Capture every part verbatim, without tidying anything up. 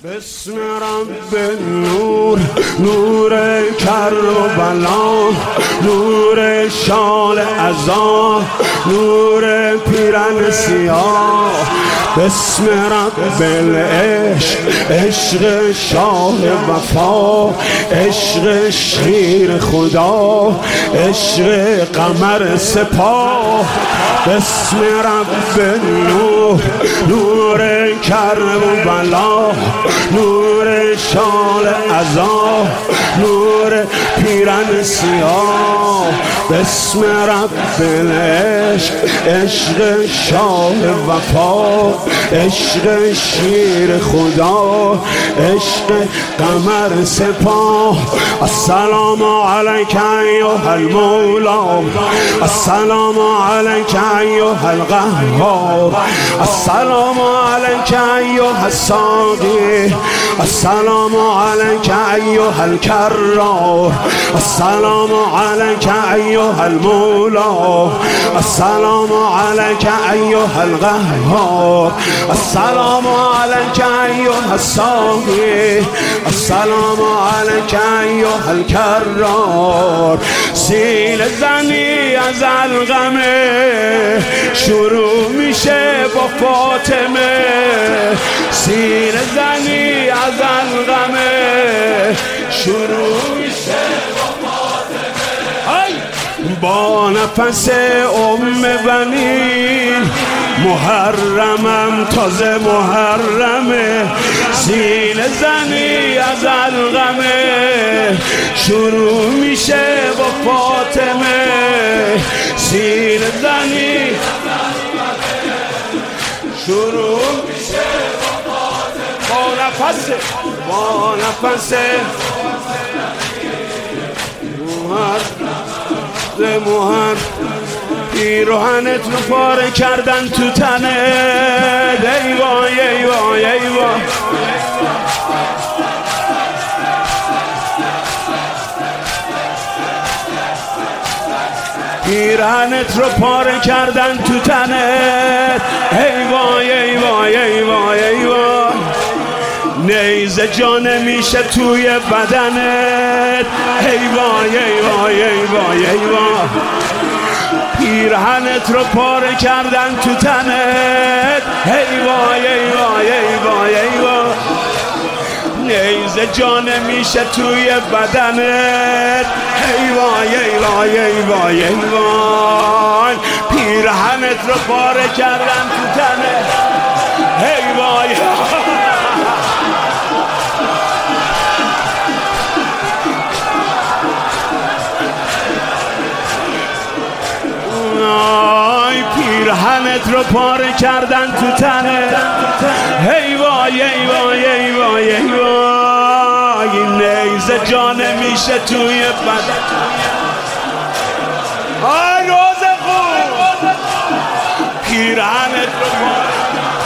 بسم رب نور، نور کربلا، نور شال عزا، نور پیرن سیاه. بسم رب العشق، عشق شاه وفا، عشق شیر خدا، عشق قمر سپاه. بسم رب نور، نور کربلا، نور شال عزا، نور پیرن سیاه. بسم رب العشق، عشق شاه وفا، عشق شیر خدا، عشق قمر سپاه. السلام علیک ایها المولا، السلام علیک ایها القهار، السلام علیک ایها الساقی، السلام علیک ایها الکرار، السلام علیک ایها المولا، السلام علیک ایها القهار، السلام علیک ایها الساقی، السلام علیک ایها الکرار. سیل زنی از القمه شروع میشه با فاطمه، سیل زنی از القمه شروع میشه با فاطمه. با نفس ام بنین محرمم تازه محرمه، سیل زنی از القمه شروع میشه با فاطمه، سیل زنی شروع میشه با فاطمه. با نفس با نفس محر محر پیراهنت رو پاره کردن تو تنت. ای وای ای وای ای وای، پیراهنت رو پاره کردن تو تنت. ای وای ای وای ای وای ای وای، نیزه جا نمیشه توی بدنت. ای وای ای وای ای وای ای وای، پیرهنت رو پاره کردن تو تنت. ای وای ای وای ای وای ای وای، نیزه جا نمیشه توی بدنت. ای وای ای وای ای وای ای وای، پیرهنت رو پاره کردن تو تنت. ای وای پیرهنت رو پاره کردن تو تنه. ای وای ای وای ای وای ای وای، نیزه جا نمیشه توی بدن. آی روز خوب، پیرهنت رو پاره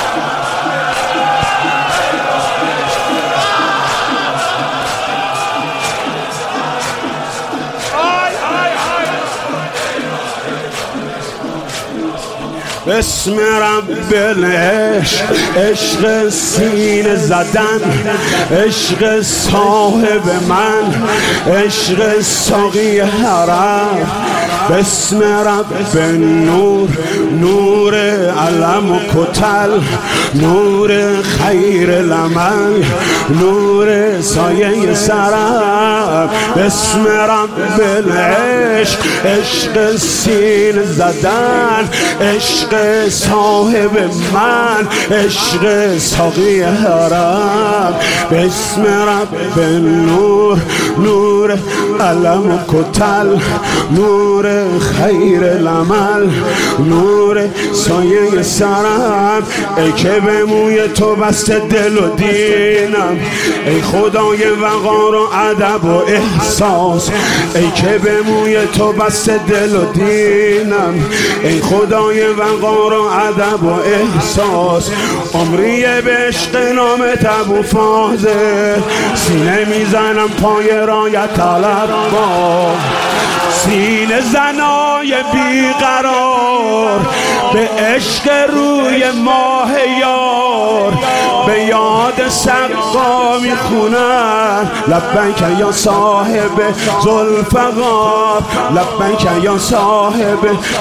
بسم رب العشق، عشق سینه زدن، عشق صاحب من، عشق ساقی حرم. بسم رب نور، نور علم و کتل، نور خیر لمن، نور سایه سرم. بسم رب العشق، عشق سینه زدن، عشق صاحب من، عشق ساقی حرم. بسم رب نور، نور علم و کتل، نور خیر لمل، نور سایه سرم. ای که به موی تو بسته دل و دینم، ای خدای وقار و ادب و احساس. ای که به موی تو بسته دل و دینم، ای خدای وقار و ادب و احساس. عمریه به عشق نامت ابو فاضل، سینه میزنم پای رایت طلب با، سینه زنای بیقرار به عشق روی ماه یار به یاد سقا میخونن لبیک یا صاحب ذوالفقار لبیک یا صاحب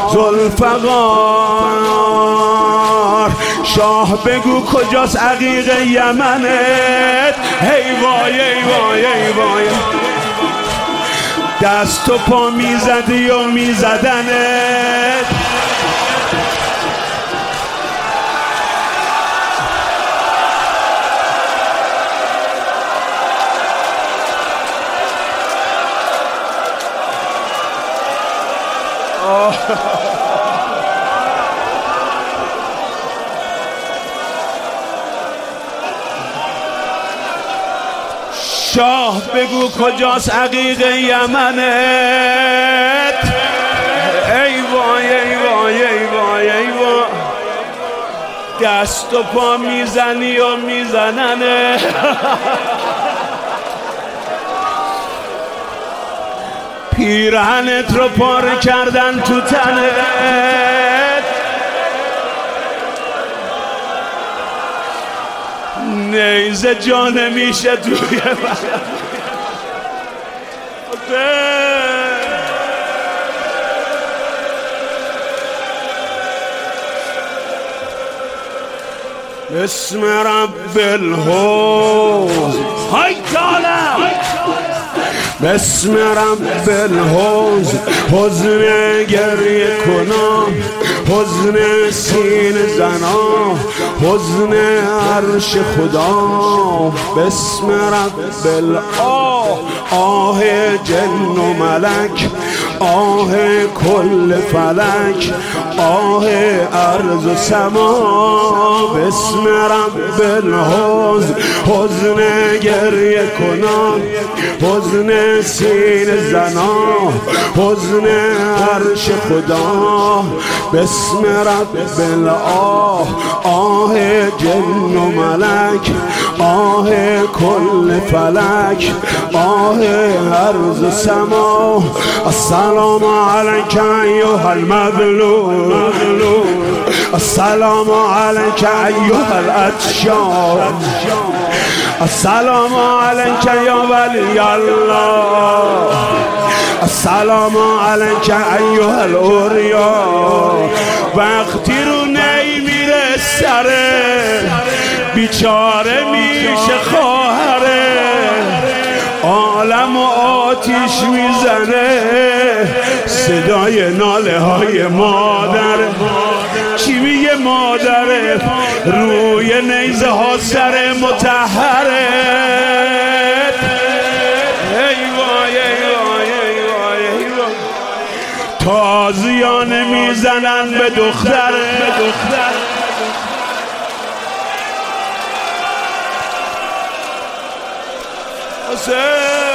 ذوالفقار شاه بگو کجاست عقیق یمنت هی وای ای وای ای وای دست و پا میزدی و میزدنت شاه بگو کجاست عقیق یمنت ای وای ای وای ای وای ای وای دست و پا میزنی و میزننه پیرهنت رو پاره کردن تو تنت نیزه جا نمیشه توی من بسم رب الحوض های کالم بسم رب الحوض حزن گریه کنم حزن سینه زنا حزن عرش خدا بسم رب الآه آه جن و ملک آه کل فلک آه ارض و سما بسم رب الحوض حزن گریه کنم حزن سینه زنا حزن عرش خدا بسم رب الآه آه جن و ملک آه کل فلک آه ارض و سما السلام علیک ایها المظلوم السلام علیک ایها العطشان السلام علیک یا ولی الله السلام علیک ایها الاوریا وقتی رو نمیره سره بیچاره میشه خواهره عالم و آتیش میزنه صدای ناله های مادر چی میگه مادره روی نیزه ها سر مطهره ای وای ای وای ای وای ای وای تازیانه میزنن به دختره حسین